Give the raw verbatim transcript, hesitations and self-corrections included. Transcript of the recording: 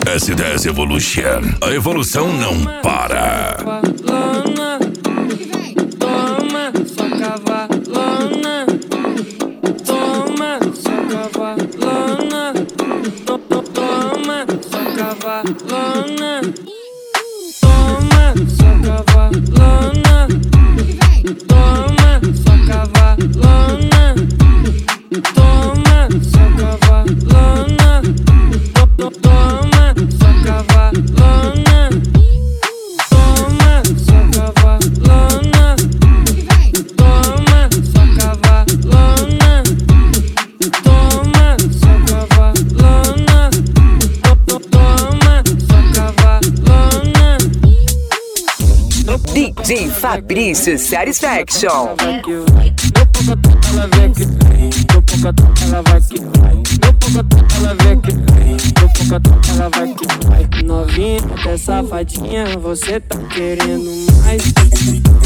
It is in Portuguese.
S dez Evolution. A evolução não para. Cavalona, toma sua cavalona, toma sua cavalona, toma sua cavalona, toma sua cavalona, toma sua cavalona, toma sua cavalona, toma sua cavalona, toma sua cavalona, toma sua cavalona, toma sua cavalona, toma sua cavalona. D J Fabrício Satisfaction. Ela vem que vem, ela vai que vai, ela vem que vem, ela vai que vai. Novinha, até safadinha, você tá querendo mais.